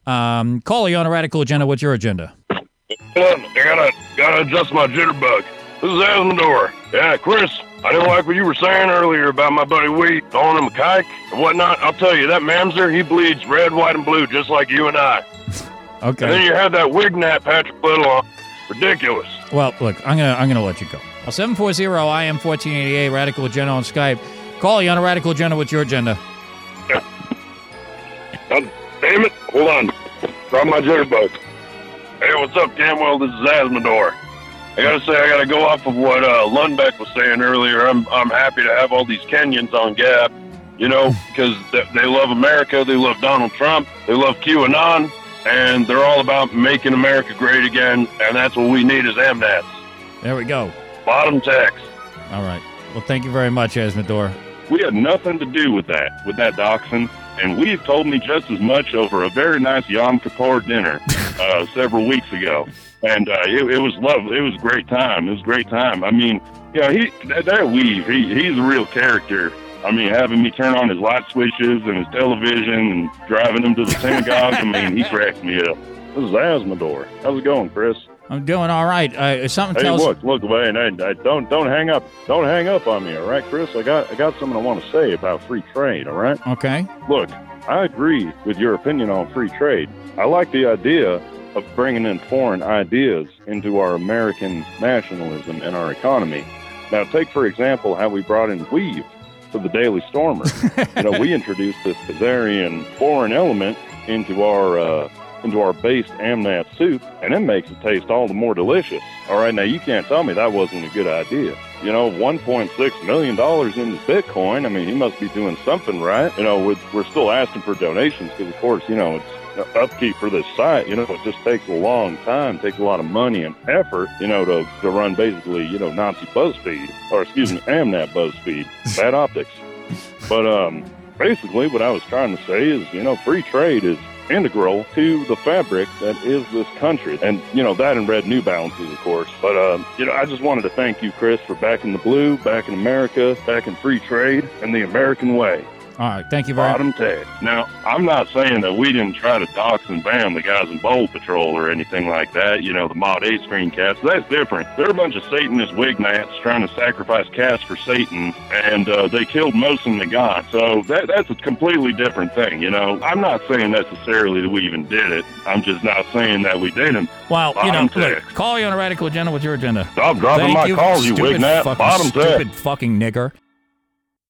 Call you on a radical agenda. What's your agenda? Hold on, I gotta adjust my jitterbug. This is Asmodor. Yeah, Chris, I didn't like what you were saying earlier about my buddy Wheat, calling him a kike and whatnot. I'll tell you, that Mamser, he bleeds red, white, and blue just like you and I. Okay. And then you have that wig nap Patrick Little on. Ridiculous. Well, look, I'm gonna let you go. 740-IM-1488, Radical Agenda on Skype. Call you on a Radical Agenda. What's your agenda? Yeah. Oh, damn it. Hold on. Drop my jitterbug. Hey, what's up, Camwell? This is Asmodor. I gotta say, I gotta go off of what Lundbeck was saying earlier. I'm happy to have all these Kenyans on Gab, you know, because they love America, they love Donald Trump, they love QAnon, and they're all about making America great again, and that's what we need as AMNATs. There we go. Bottom text. All right. Well, thank you very much, Asmodor. We had nothing to do with that dachshund, and Weave told me just as much over a very nice Yom Kippur dinner several weeks ago. And it was lovely. It was a great time. It was a great time. I mean, yeah, that Weave, he's a real character. I mean, having me turn on his light switches and his television and driving him to the synagogue, I mean, he cracks me up. This is Asmodor. How's it going, Chris? I'm doing all right. Something tells. Hey, look, wait, don't hang up. Don't hang up on me, all right, Chris? I got something I want to say about free trade, all right? Okay. Look, I agree with your opinion on free trade. I like the idea of bringing in foreign ideas into our American nationalism and our economy. Now, take, for example, how we brought in Weave to the Daily Stormer. We introduced this Khazarian foreign element into our based AMNAT soup, and it makes it taste all the more delicious. All right, now you can't tell me that wasn't a good idea. $1.6 million into Bitcoin. I mean, he must be doing something right. We're still asking for donations because, of course, it's upkeep for this site. It just takes a long time, takes a lot of money and effort, to run basically, Nazi BuzzFeed, or excuse me, AMNAT BuzzFeed. Bad optics. But basically what I was trying to say is, free trade is integral to the fabric that is this country. And, that and red New Balances, of course. But, I just wanted to thank you, Chris, for backing the blue, backing America, backing free trade, and the American way. All right, thank you very much. Bottom text. Now, I'm not saying that we didn't try to dox and bam the guys in Bold Patrol or anything like that, the Mod A screencasts. That's different. They're a bunch of Satanist wignats trying to sacrifice cats for Satan, and they killed Mosin Nagant. So that's a completely different thing, I'm not saying necessarily that we even did it. I'm just not saying that we didn't. Well, look, call you on a Radical Agenda. What's your agenda? Stop dropping my calls, you wignat. Bottom text. Stupid fucking nigger.